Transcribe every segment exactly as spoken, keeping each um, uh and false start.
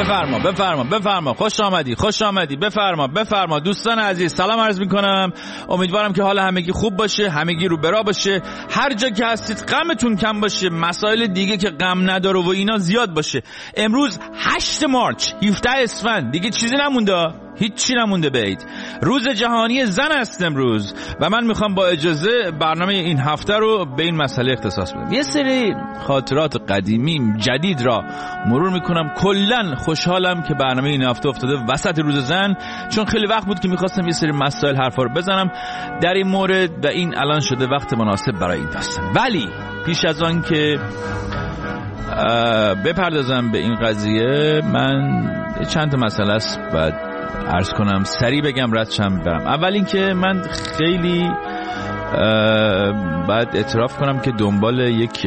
بفرما بفرما بفرما خوش آمدی خوش آمدی بفرما بفرما. دوستان عزیز سلام عرض میکنم، امیدوارم که حال همگی خوب باشه، همگی رو برا باشه، هر جا که هستید غمتون کم باشه، مسائل دیگه که غم نداره و اینا زیاد باشه. امروز هشت مارچ هفده اسفند، دیگه چیزی نمونده، هیچی نمونده بید. روز جهانی زن است امروز و من میخوام با اجازه برنامه این هفته رو به این مسئله اختصاص بدم. یه سری خاطرات قدیمی جدید را مرور میکنم. کلن خوشحالم که برنامه این هفته افتاده وسط روز زن، چون خیلی وقت بود که میخواستم یه سری مسائل حرفا رو بزنم در این مورد و این الان شده وقت مناسب برای این داستان. ولی پیش از آن که بپردازم به این قضیه، من چند تا مسئله است و عرض کنم، سریع بگم رد شم برم. اول این که من خیلی باید اعتراف کنم که دنبال یک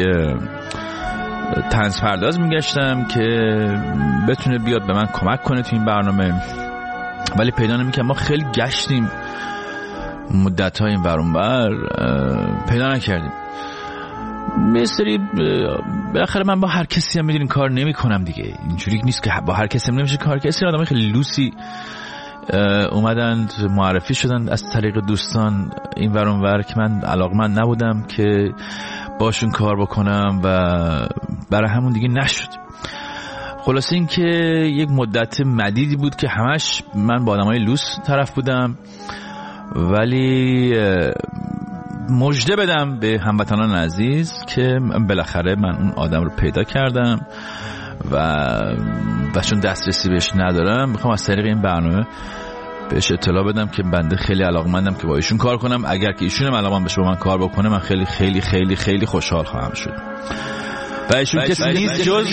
طنز پرداز میگشتم که بتونه بیاد به من کمک کنه تو این برنامه، ولی پیدا نمیکنم. ما خیلی گشتیم مدت های این ورون بر، پیدا نکردیم. یه سری بالاخره من با هر کسی هم میدونین کار نمی کنم دیگه، اینجوری نیست که با هر کسی هم نمیشه کار. کسی آدم خیلی لوسی اومدن معرفی شدن از طریق دوستان این ور اون ور که من علاقمند نبودم که باشون کار بکنم و برای همون دیگه نشد. خلاصه این که یک مدت مدیدی بود که همش من با آدمای لوس طرف بودم، ولی مژده بدم به هموطنان عزیز که بالاخره من اون آدم رو پیدا کردم و و چون دسترسی بهش ندارم میخوام از طریق این برنامه بهش اطلاع بدم که بنده خیلی علاقمندم که با ایشون کار کنم. اگر که ایشون هم علاقمند بشه با من کار بکنه، من خیلی خیلی خیلی خیلی خوشحال خواهم شد. و ایشون کسی نیست جز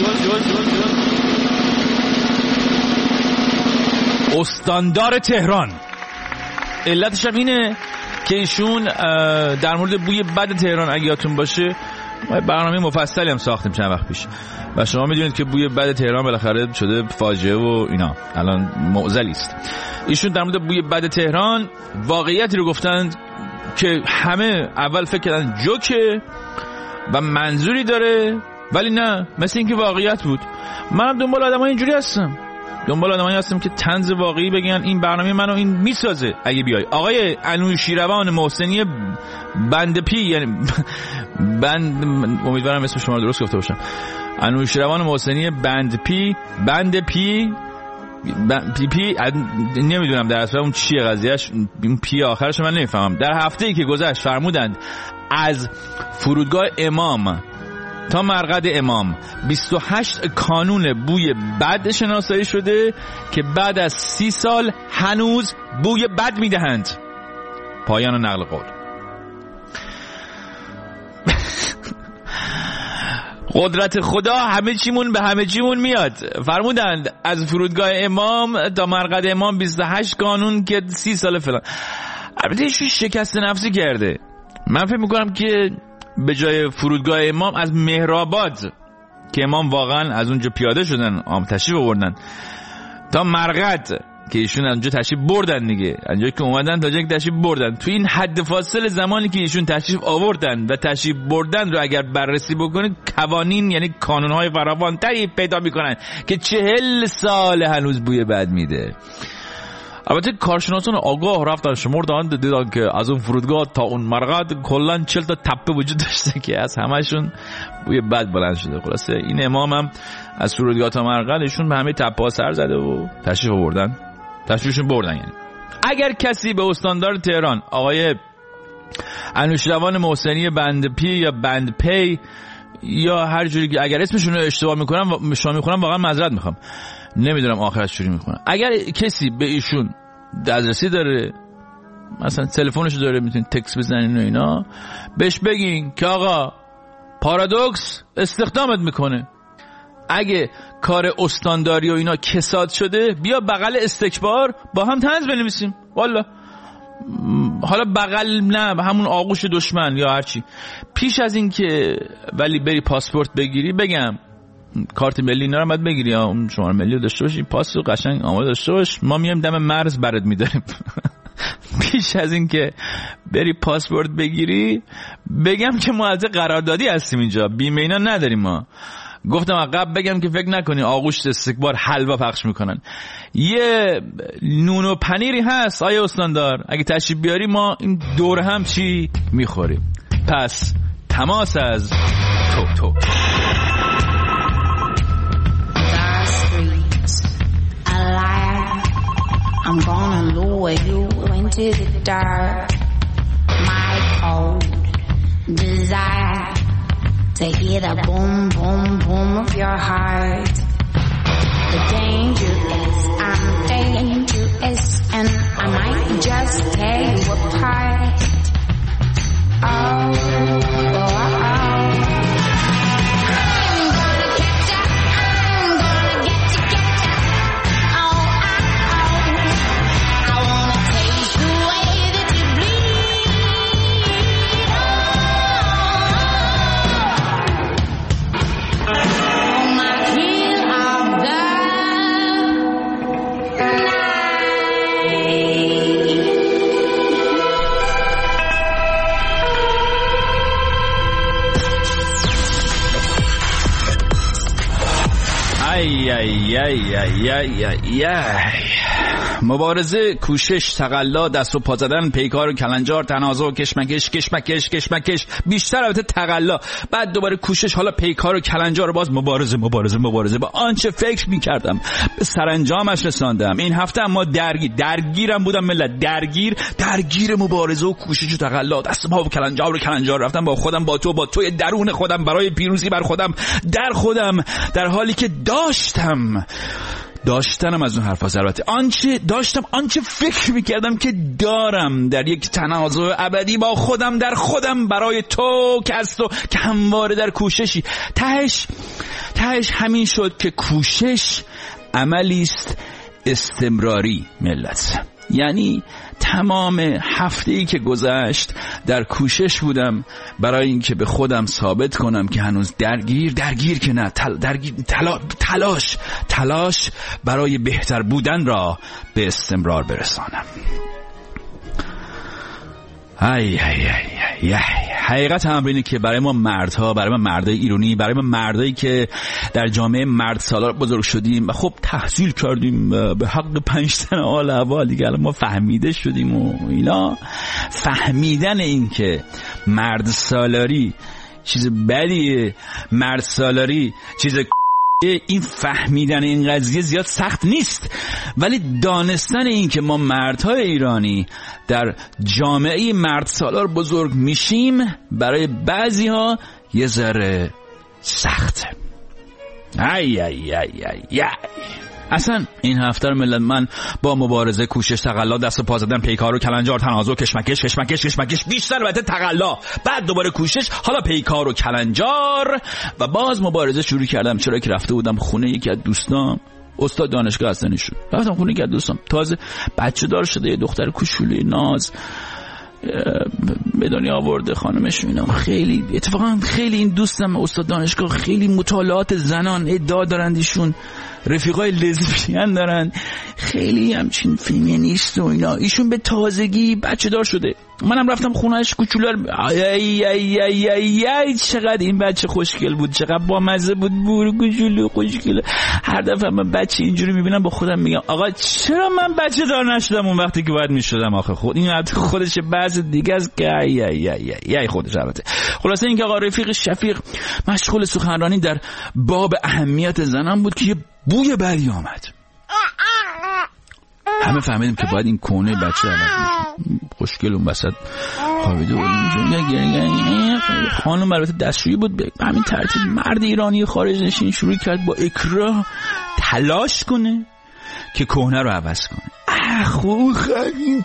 استاندار تهران. علتش هم اینه که ایشون در مورد بوی بد تهران اگه یادتون باشه برنامه مفصلی هم ساختیم چند وقت پیش و شما میدونید که بوی بد تهران بالاخره شده فاجعه و اینا، الان معضلی است. ایشون در مورد بوی بد تهران واقعیتی رو گفتن که همه اول فکر کردن جوکه و منظوری داره، ولی نه، مثل اینکه واقعیت بود. منم دنبال آدمای اینجوری هستم، دنبال آدمایی هستم که طنز واقعی بگن. این برنامه منو این میسازه. اگه بیای آقای انوشیروان محسنی بند پی، یعنی بند، امیدوارم اسم شما رو درست گفته باشم، انوشیروان محسنی بند پی بند پی پی پی نمیدونم در اصل اون چیه قضیهش، این پی آخرش من نمیفهمم. در هفته‌ای که گذشت فرمودند از فرودگاه امام تا مرقد امام بیست و هشت کانون بوی بد شناسایی شده که بعد از سی سال هنوز بوی بد میدهند. پایان نقل قول. قدرت خدا همه چیمون به همه چیمون میاد. فرمودند از فرودگاه امام تا مرقد امام بیست و هشت کانون که سی سال فلان. البته ایشون شکست نفسی کرده. من فکر میکنم که به جای فرودگاه امام از مهرآباد که امام واقعا از اونجا پیاده شدن آم تشریف آوردن تا مرقد که ایشون اونجا تشریف بردن دیگه، اونجا که اومدن تا جایی که تشریف بردن، تو این حد فاصله زمانی که ایشون تشریف آوردن و تشریف بردن رو اگر بررسی بکنید، قوانین یعنی کانون‌های فراوان‌تری پیدا میکنن که چهل سال هنوز بوی بد میده. البته کارشناسان آگاه رفتن شمردن، دیدن که از اون فرودگاه تا اون مرقد کلا چهل تا تپه وجود داشته که از همشون بوی بد بلند شده. خلاصه این امام هم از فرودگاه تا مرقد ایشون به همه تپه ها سر زده و تشریف آوردن، تشریفشون بردن. یعنی اگر کسی به استاندار تهران آقای انوشیروان محسنی بند پی یا بند پی یا هر جوری که اگر اسمشون رو اشتباه میکنم و شما میخونم واقعا معذرت میخوام، نمیدونم آخرش چوری میکنم. اگر کسی به ایشون دسترسی داره، مثلا تلفنش داره، میتونین تکست بزنین و اینا، بهش بگین که آقا پارادوکس استخدامت میکنه، اگه کار استانداری و اینا کساد شده بیا بغل استکبار با هم طنز بنویسیم. والا حالا بغل نه، همون آغوش دشمن یا هرچی. پیش از این که ولی بری پاسپورت بگیری، بگم کارت ملی اینا رو باید بگیری، اون شماره ملی رو داشته باشی، پاس رو قشنگ آماده داشته باش، ما میایم دم مرز برات میداریم. پیش از این که بری پاسپورت بگیری بگم که ما از قراردادی هستیم اینجا، بیمه اینا نداریم ما، گفتم عقب بگم که فکر نکنی آغوش استکبار حلوا پخش میکنن. یه نون و پنیری هست آیا استاندار؟ اگه تشریف بیاری ما این دور هم چی میخوریم. پس تماس از تو تو. I'm gonna lure you into the dark. My cold desire to hear the boom, boom, boom of your heart. The danger is I'm dangerous and I might just tear you apart. Oh, oh, oh. ای ای ای ای ای ای ای. مبارزه، کوشش، تقلا، دست و پا زدن، پیکار و کلنجار، تنازع و کشمکش، کشمکش کشمکش، بیشتر البته تقلا، بعد دوباره کوشش، حالا پیکار و کلنجار، باز مبارزه مبارزه مبارزه. با آنچه فکر می‌کردم به سرانجامش رساندم. این هفته اما درگیر درگیرم بودم ملت، درگیر درگیر مبارزه و کوشش و تقلا، دست پا و کلنجار و کلنجار رفتم با خودم، با تو، با توی درون خودم، برای پیروزی بر خودم، در خودم، در حالی که داشتم داشتنم از اون حرفا البته آنچه داشتم آنچه فکر میکردم که دارم در یک تنازع ابدی با خودم، در خودم، برای تو که از تو که همواره در کوششی. تهش تهش همین شد که کوشش عملی است استمراری ملت. یعنی تمام هفته‌ای که گذشت در کوشش بودم برای اینکه به خودم ثابت کنم که هنوز درگیر درگیر که نه تل درگیر تلا تلاش تلاش برای بهتر بودن را به استمرار برسانم. ای ای ای ای حقیقت هم اینه که برای ما مردها، برای ما مردای ایرانی، برای ما مردایی که در جامعه مرد سالار بزرگ شدیم و خب تحصیل کردیم به حق پنج تن آل اول دیگه، الان ما فهمیده شدیم و اینا، فهمیدن این که مرد سالاری چیز بدیه، مرد سالاری چیز این فهمیدن این قضیه زیاد سخت نیست، ولی دانستن این که ما مردهای ایرانی در جامعه مرد سالار بزرگ میشیم برای بعضی ها یه ذره سخته. ای ای ای ای ای. اصلا این هفته ملت من با مبارزه، کوشش، تقلا، دست و پا زدن، پیکار و کلنجار، تنازع، کشمکش کشمکش کشمکش، بیشتر البته تقلا، بعد دوباره کوشش، حالا پیکار و کلنجار و باز مبارزه شروع کردم. چرا که رفته بودم خونه یکی از دوستان، استاد دانشگاه هستن ایشون، رفتم خونه یکی از دوستان، تازه بچه دار شده، یه دختر کوچولوی ناز به دنیا آورده، خانمش میدونم. خیلی اتفاقا خیلی این دوستم استاد دانشگاه خیلی مطالعات زنان ادعا دارند، ایشون رفیقای لزبیان دارن، خیلی همچین فمینیست و اینا. ایشون به تازگی بچه دار شده، منم رفتم خونهش کوچولو. ای ای ای ای ای ای چقدر این بچه خوشگل بود، چقدر با مزه بود، بور کوچولو خوشگل. هر دفعه من بچه اینجوری میبینم با خودم میگم آقا چرا من بچه دار نشدم اون وقتی که باید میشدم. آخه خود این البته خودش بحث دیگه است که ای ای ای ای ای خودش البته. خلاصه اینکه آقا رفیق شفیق مشغول سخنرانی در باب اهمیت زنان بود که یه بوی بدی آمد. همه فهمیدیم که باید این کونه بچه خوشگل اون وسط خوابیده بود. خانم البته دستشویی بود، به همین ترتیب مرد ایرانی خارج نشین شروع کرد با اکراه تلاش کنه که کهنه رو عوض کنه. خوب این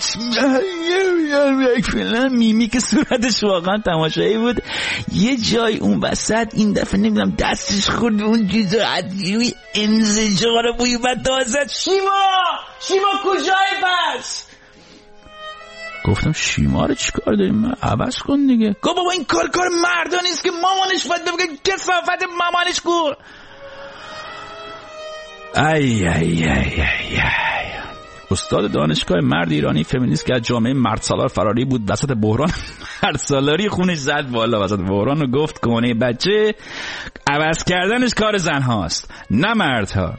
فعلا میمی که صورتش واقعا تماشایی بود. یه جای اون وسط این دفعه نمیدونم دستش خورد اون چیز عجیبی انزجار بوی و تازه شیما شیما کجای بس؟ گفتم شیما رو چیکار داریم؟ عوض کن دیگه. گفت بابا این کار کار مردا نیست که مامانش باید بگه کثافت مامانش کن. ای ای ای ای ای استاد دانشگاه مرد ایرانی فمینیست که از جامعه مرد سالار فراری بود، وسط بحران مرد سالاری خونش زد بالا وسط بحران و گفت کونه بچه عوض کردنش کار زن هاست نه مردها.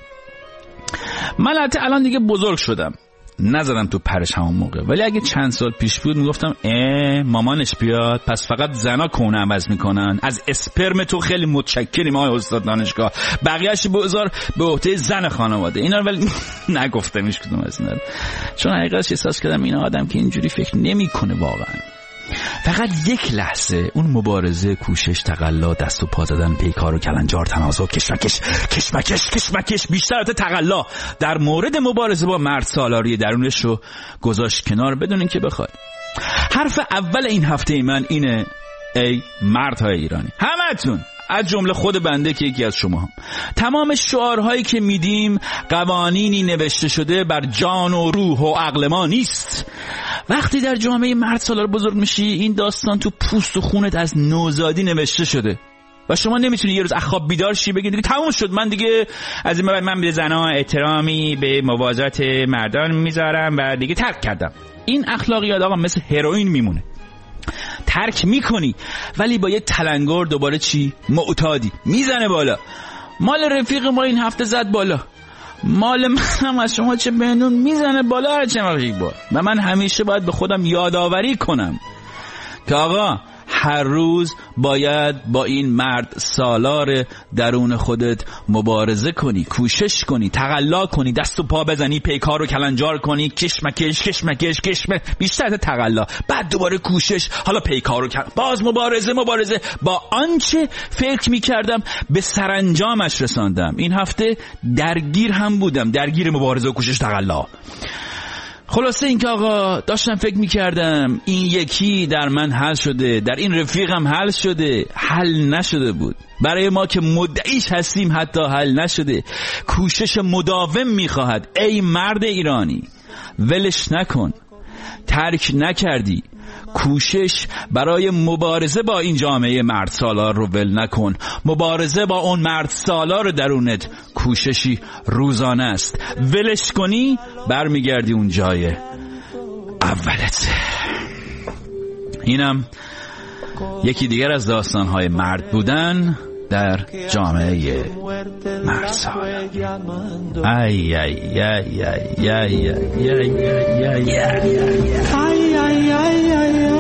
من البته الان دیگه بزرگ شدم، نزدم تو پرش همون موقع، ولی اگه چند سال پیش بود میگفتم اه مامانش بیاد پس فقط زنا کونه عوض میکنن، از اسپرم تو خیلی متشکریم آقای استاد دانشگاه، بقیه‌اش بذار به عهده زن خانواده. اینا ولی نگفتم هیچ کدوم از اینا، چون حقیقتش احساس کردم این آدم که اینجوری فکر نمیکنه واقعا. فقط یک لحظه اون مبارزه، کوشش، تقلا، دست و پا زدن، پیکار و کلنجار، تنازع، کشمکش کشمکش کشمکش بیشتر از تقلا در مورد مبارزه با مرد سالاری درونش رو گذاشت کنار بدون اینکه بخواد. حرف اول این هفته من اینه: ای مردهای ایرانی، همتون از جمله خود بنده که یکی از شما هم. تمام شعارهایی که میدیم قوانینی نوشته شده بر جان و روح و عقل ما نیست. وقتی در جامعه مرد سالار بزرگ میشی این داستان تو پوست و خونت از نوزادی نوشته شده و شما نمیتونی یه روز از خواب بیدار شی بگی دیگه تموم شد، من دیگه از این بعد من به زنها احترامی به موازات مردان میذارم و دیگه ترک کردم. این اخلاقیات آقا مثل هروئین میمونه، ترک میکنی ولی با یه تلنگر دوباره چی معتادی میزنه بالا. مال رفیق ما این هفته زد بالا، مال منم از شما چه بهنون میزنه بالا هر چند وقت بار. و من همیشه باید به خودم یادآوری کنم که آقا هر روز باید با این مرد سالار درون خودت مبارزه کنی، کوشش کنی، تقلا کنی، دست و پا بزنی، پیکار و کلنجار کنی، کشمکش کشمکش کشمه بیشتر از تقلا، بعد دوباره کوشش، حالا پیکار و کل... باز مبارزه مبارزه با آنچه فکر میکردم به سرانجامش رساندم. این هفته درگیر هم بودم، درگیر مبارزه و کوشش تقلا. خلاصه این که آقا داشتم فکر میکردم این یکی در من حل شده، در این رفیقم حل شده، حل نشده بود. برای ما که مدعیش هستیم حتی حل نشده. کوشش مداوم میخواهد. ای مرد ایرانی ولش نکن، ترک نکردی، کوشش برای مبارزه با این جامعه مرد سالار رو ول نکن. مبارزه با اون مرد سالار درونت کوششی روزانه است، ولش کنی برمیگردی اون جای اولت. اینم یکی دیگر از داستان‌های مرد بودن در جامعه مرد سالار. ای ای ای ای ای ای ای ای ای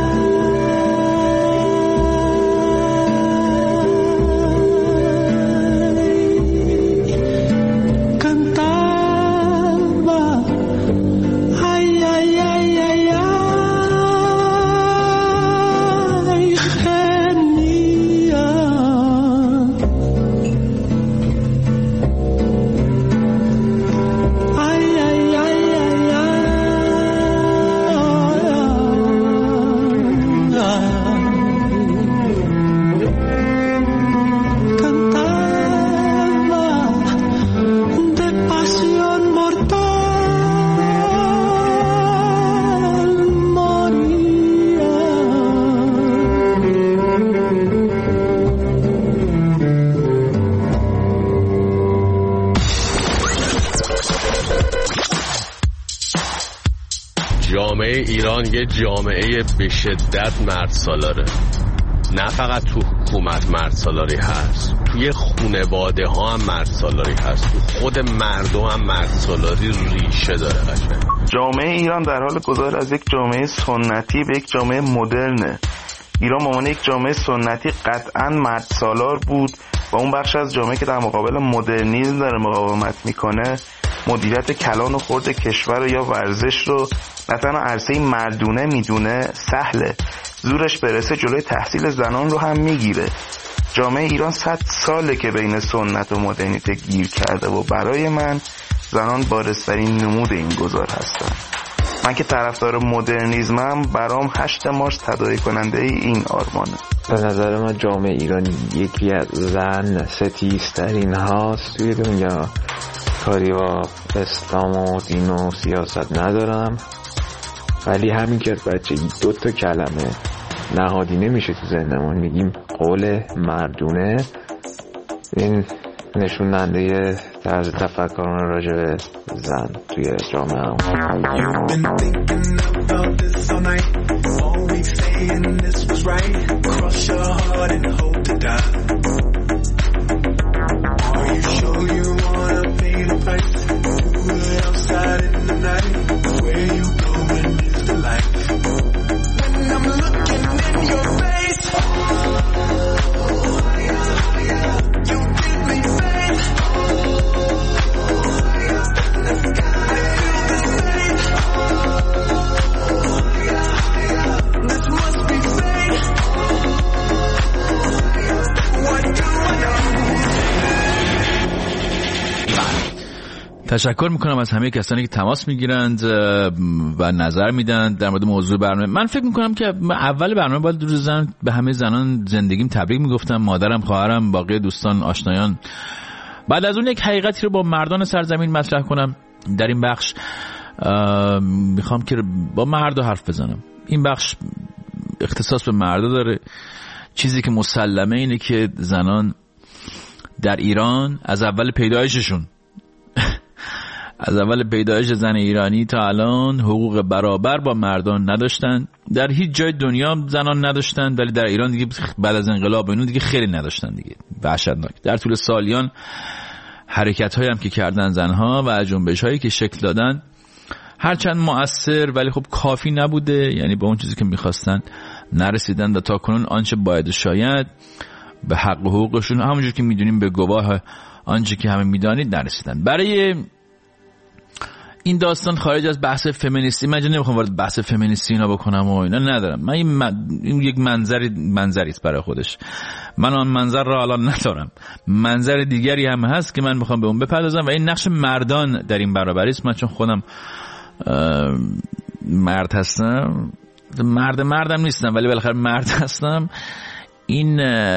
جامعه ایران یه جامعه به شدت مرد سالاره. نه فقط تو حکومت مرد سالاری هست، توی خانواده ها هم مرد سالاری هست، تو خود مردم هم مرد سالاری ریشه داره. قشنگ جامعه ایران در حال گذار از یک جامعه سنتی به یک جامعه مدرنه. ایران به عنوان یک جامعه سنتی قطعاً مرد سالار بود و اون بخش از جامعه که در مقابل مدرنیسم داره مقاومت میکنه مدیریت کلان و خرد کشور یا ورزش رو نه تنها عرصه مردونه میدونه، سهله، زورش برسه جلوی تحصیل زنان رو هم میگیره. جامعه ایران صد ساله که بین سنت و مدرنیته گیر کرده و برای من زنان بارزترین نمود این گذار هستن. من که طرفدار مدرنیزمم، برام هشت مارس تداعی کننده این آرمانه. به نظر من جامعه ایرانی یکی از زن ستیزترین هاست توی دنیا. کاری با اسلام و دین و سیاست ندارم، ولی همین که بچگی دو تا کلمه نهادینه میشه تو ذهنمون، میگیم قول مردونه. این نشون دهنده طرز تفکر راجع به زن توی جامعه هم. تشکر میکنم از همه کسانی که تماس میگیرند و نظر میدن در مورد موضوع برنامه. من فکر میکنم که اول برنامه باید روز زن به همه زنان زندگیم تبریک میگفتم، مادرم، خواهرم، باقی دوستان، آشنایان. بعد از اون یک حقیقتی رو با مردان سرزمین مطرح کنم. در این بخش میخوام که با مردا حرف بزنم. این بخش اختصاص به مردا داره. چیزی که مسلمه اینه که زنان در ایران از اول پیدایششون از اول پیدایش زن ایرانی تا الان حقوق برابر با مردان نداشتن. در هیچ جای دنیا زنان نداشتن، ولی در ایران دیگه بعد از انقلاب اینو دیگه خیلی نداشتن دیگه. وحشتناک. در طول سالیان حرکت هایی هم که کردن زنها و جنبش هایی که شکل دادن هرچند مؤثر ولی خب کافی نبوده، یعنی به اون چیزی که میخواستن نرسیدن و تا کنون آنچه باید و شاید به حق و حقوقشون همونجور که میدونیم به گواه آنچه که همه میدانید نرسیدن. برای این داستان خارج از بحث فمینیستی، من نمیخوام وارد بحث فمینیستی اینا بکنم و اینا ندارم. من این, من... این یک منظری منظری است برای خودش. من آن منظر را الان ندارم. منظر دیگری هم هست که من میخوام به اون بپردازم و این نقش مردان در این برابری است. من چون خودم مرد هستم، مرد مردم نیستم ولی بالاخره مرد هستم، این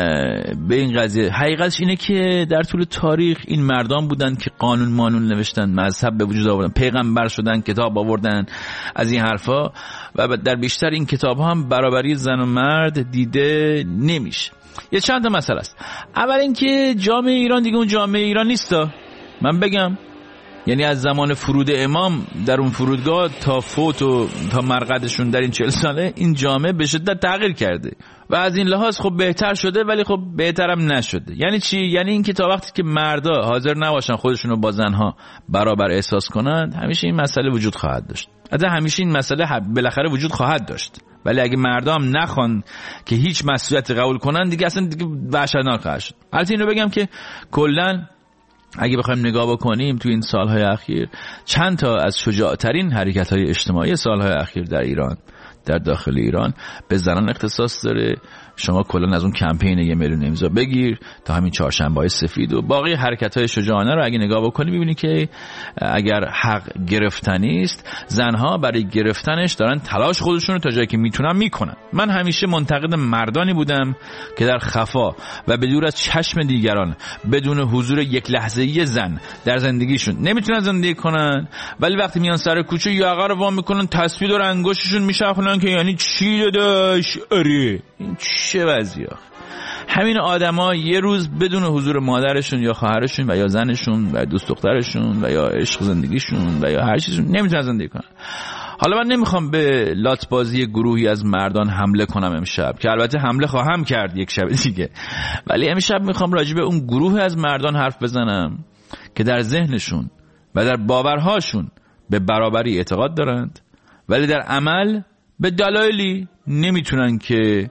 به این قضیه حقیقتش اینه که در طول تاریخ این مردان بودن که قانون مانون نوشتن، مذهب به وجود آوردن، پیغمبر شدن، کتاب آوردن، از این حرفا. و در بیشتر این کتاب ها هم برابری زن و مرد دیده نمیشه. یه چند تا مسئله است. اول اینکه جامعه ایران دیگه اون جامعه ایران نیستا. من بگم یعنی از زمان فرود امام در اون فرودگاه تا فوت و تا مرقدشون در این چهل ساله این جامعه به شدت تغییر کرده و از این لحاظ خب بهتر شده ولی خب بهترم نشده. یعنی چی؟ یعنی اینکه تا وقتی که مردا حاضر نباشن خودشون رو با زنها برابر احساس کنند همیشه این مسئله وجود خواهد داشت. البته همیشه این مسئله بالاخره وجود خواهد داشت، ولی اگه مردم نخوان که هیچ مسئولیت قبول کنن دیگه اصلا دیگه وحشتناک خواهد شد. البته اینو بگم که کلا اگه بخوایم نگاه بکنیم تو این سالهای اخیر چند تا از شجاعترین حرکت‌های اجتماعی سالهای اخیر در ایران، در داخل ایران به زنان اختصاص داره. شما کلا از اون کمپین یه میلیون امضا بگیر تا همین چهارشنبه‌های سفید و باقی حرکت‌های شجاعانه رو اگه نگاه بکنی می‌بینی که اگر حق گرفتنی است زنها برای گرفتنش دارن تلاش خودشون رو تا جایی که میتونن میکنن. من همیشه منتقد مردانی بودم که در خفا و بدور از چشم دیگران بدون حضور یک لحظه‌ای زن در زندگیشون نمیتونن زندگی کنن، ولی وقتی میان سر کوچه یقه رو وا میکنن تسبیح دور انگشتشون میشخونن که یعنی چی داداش؟ آره این چه وضعیه؟ همین آدما یه روز بدون حضور مادرشون یا خواهرشون و یا زنشون و دوست دخترشون و یا عشق زندگیشون و یا هر چیزشون نمیتونن زندگی کنن. حالا من نمیخوام به لاتبازی گروهی از مردان حمله کنم امشب، که البته حمله خواهم کرد یک شب دیگه، ولی امشب میخوام راجع به اون گروه از مردان حرف بزنم که در ذهنشون و در باورهاشون به برابری اعتقاد دارند ولی در عمل به دلایلی نمیتونن که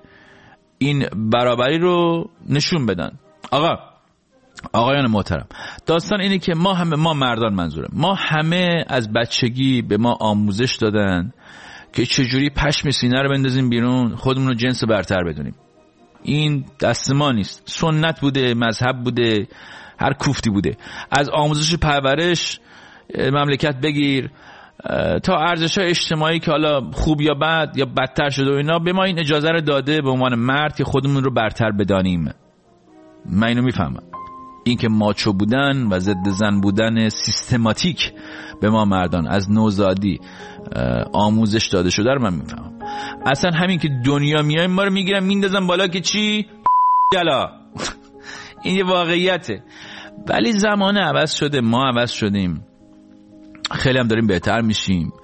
این برابری رو نشون بدن. آقا آقایان محترم، داستان اینه که ما همه ما مردان منظورم ما همه از بچگی به ما آموزش دادن که چجوری پشم سینه رو بندازیم بیرون، خودمون رو جنس برتر بدونیم. این دست ما نیست، سنت بوده، مذهب بوده، هر کوفتی بوده. از آموزش پرورش مملکت بگیر تا ارزش‌های اجتماعی که حالا خوب یا بد یا بدتر شده و اینا، به ما این اجازه رو داده به عنوان مرد که خودمون رو برتر بدانیم. من اینو میفهمم. این که ماچو بودن و ضد زن بودن سیستماتیک به ما مردان از نوزادی آموزش داده شده رو من میفهمم. اصلا همین که دنیا میایم ما رو میگیرن میندازن بالا که چی؟ گلا این یه واقعیته. ولی زمان عوض شده، ما عوض شدیم، خیلی هم داریم بهتر میشیم.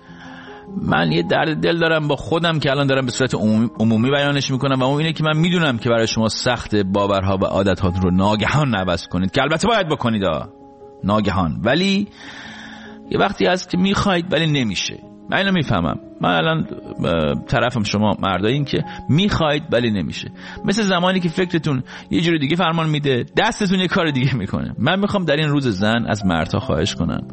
من یه درد دل دارم با خودم که الان دارم به صورت عمومی بیانش میکنم و اون اینه که من میدونم که برای شما سخت باورها و عادت‌هاتون رو ناگهان عوض کنید، که البته باید بکنید ها ناگهان، ولی یه وقتی هست که میخواید ولی نمیشه. من اینو میفهمم. من الان طرفم شما مردایین که میخواید ولی نمیشه. مثل زمانی که فکرتون یه جور دیگه فرمان میده، دستتون یه کار دیگه میکنه. من میخوام در این روز زن از مردها خواهش کنم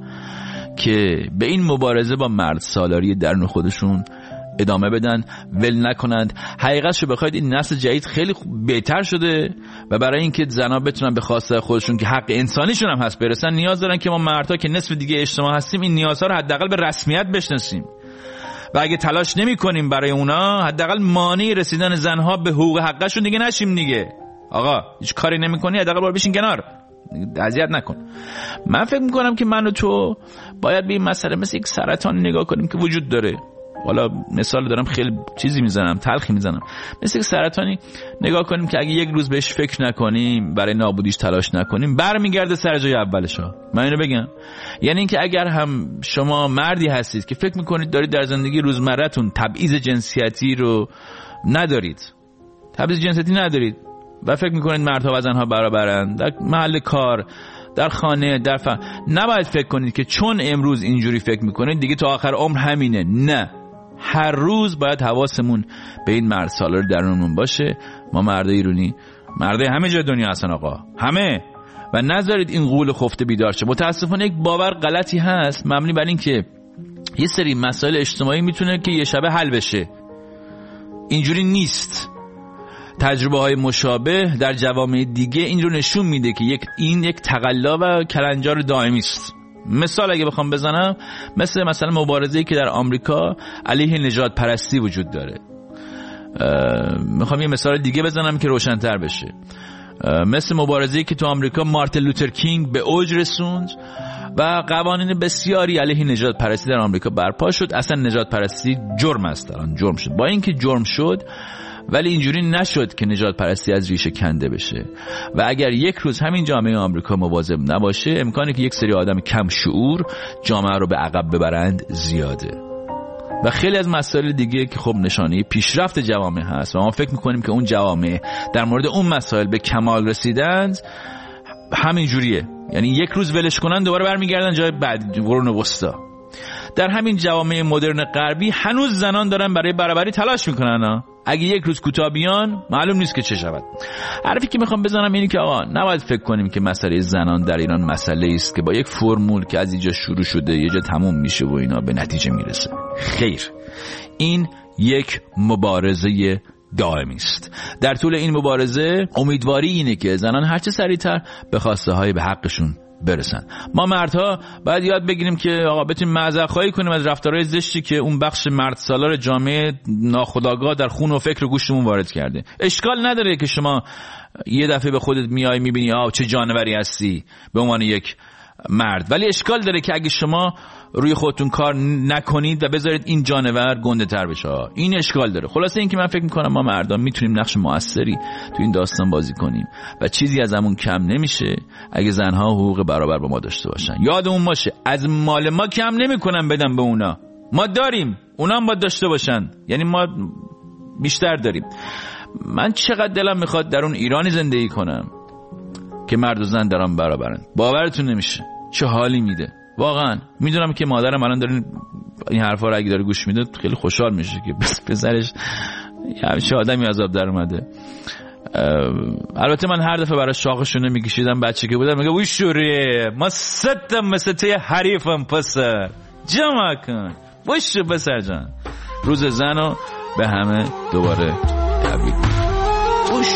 که به این مبارزه با مرد سالاری درون خودشون ادامه بدن، ول نکنند. حقیقتشو بخواید این نسل جدید خیلی بهتر شده و برای اینکه زنها بتونن به خواسته خودشون که حق انسانیشون هم هست برسن، نیاز دارن که ما مردها که نصف دیگه اجتماع هستیم این نیازها رو حداقل به رسمیت بشناسیم و اگه تلاش نمی کنیم برای اونا، حداقل مانع رسیدن زنها به حقوق حقشون دیگه نشیم دیگه. آقا هیچ کاری نمی‌کنی، حداقل برو بشین کنار، اذیت نکن. من فکر میکنم که من و تو باید به این مسئله مثل یک سرطان نگاه کنیم که وجود داره. حالا مثال دارم، خیلی چیزی میزنم، تلخی میزنم، مثل یک سرطانی نگاه کنیم که اگه یک روز بهش فکر نکنیم، برای نابودیش تلاش نکنیم، برمیگرده سر جای اولش ها. من اینو بگم، یعنی اینکه اگر هم شما مردی هستید که فکر میکنید دارید در زندگی روزمره‌تون تبعیض جنسیتی رو ندارید، تبعیض جنسیتی ندارید و فکر میکنید مردها و زنها برابرن در محل کار، در خانه، در ف... نباید فکر کنید که چون امروز اینجوری فکر میکنید دیگه تا آخر عمر همینه. نه، هر روز باید حواسمون به این مرد سالار درونمون باشه. ما مرد ایرانی، مرد همه جای دنیا هستن آقا، همه، و نذارید این غول خفته بیدار شه. متاسفانه یک باور غلطی هست مبنی بر این که یه سری مسائل اجتماعی میتونه که یه شبه حل بشه. اینجوری نیست. تجربه های مشابه در جوامع دیگه این رو نشون میده که یک این یک تقلا و کلنجار دائمی است. مثال اگه بخوام بزنم، مثل مثلا مبارزه‌ای که در آمریکا علیه نژاد پرستی وجود داره. میخوام یه مثال دیگه بزنم که روشن‌تر بشه. مثل مبارزه‌ای که تو آمریکا مارتین لوتر کینگ به اوج رسوند و قوانین بسیاری علیه نژاد پرستی در آمریکا برپا شد. اصلا نژاد پرستی جرم است، الان جرم شد. با اینکه جرم شد ولی اینجوری نشد که نژاد پرستی از ریشه کنده بشه و اگر یک روز همین جامعه آمریکا مواظب نباشه، امکانی که یک سری آدم کم شعور جامعه رو به عقب ببرند زیاده. و خیلی از مسائل دیگه که خب نشانه پیشرفت جوامع هست و ما فکر میکنیم که اون جوامع در مورد اون مسائل به کمال رسیدند، همین جوریه. یعنی یک روز ولش کنن دوباره برمیگردن جای بعد، قرون وسطا. در همین جوامع مدرن غربی هنوز زنان دارن برای برابری تلاش میکنن ها. اگه یک روز کوتاه بیان معلوم نیست که چه شود. حرفی که میخوام بزنم اینه که آقا نباید فکر کنیم که مسئله زنان در ایران مسئله است که با یک فرمول که از اینجا شروع شده یه جا تموم میشه و اینا به نتیجه میرسه. خیر، این یک مبارزه دائمی است. در طول این مبارزه امیدواری اینه که زنان هرچه سریعتر به خواسته های به حقشون برسن. ما مردها باید یاد بگیریم که آقا بتونیم معذرخواهی کنیم از رفتارهای زشتی که اون بخش مرد سالار جامعه ناخودآگاه در خون و فکر و گوشتمون وارد کرده. اشکال نداره که شما یه دفعه به خودت میای میبینی آ چه جانوری هستی به عنوان یک مرد، ولی اشکال داره که اگه شما روی خودتون کار نکنید و بذارید این جانور گنده تر بشه. این اشکال داره. خلاصه این که من فکر میکنم ما مردان میتونیم نقش موثری تو این داستان بازی کنیم و چیزی از همون کم نمیشه اگه زنها حقوق برابر با ما داشته باشن. یادمون باشه از مال ما کم نمیکنن بدن به اونا، ما داریم، اونا هم باید داشته باشن، یعنی ما بیشتر داریم. من چقدر دلم میخواد در اون ایرانی زندگی کنم که مرد و زن در آن برابرن. باورتون نمیشه چه حالی میده. واقعا میدونم که مادرم الان داره این حرفا رو اگه داره گوش میده خیلی خوشحال میشه که پسرش همیشه آدمی عذاب در اومده. البته من هر دفعه برای شاخشونه میکشیدم بچه که بودم میگه وی شوری ما ستم مثل توی حریفم پسر جمع کن وش پسر جان. روز زنو به همه دوباره تبریک وش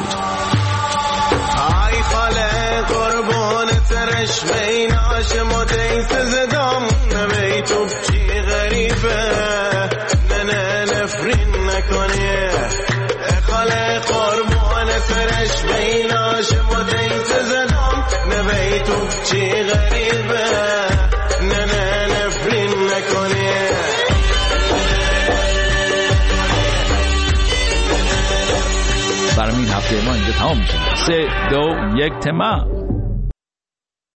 ای خاله قربان ترش میناش مدیت زدم نمی تو چی غریبه نه نه نفرین نکنی. خاله قربان ترش میناش مدیت زدم نمی تو چی غریبه نه نه نفرین نکنی. برای این هفته ما اینجا تمام میشه. سه دو یک تمام.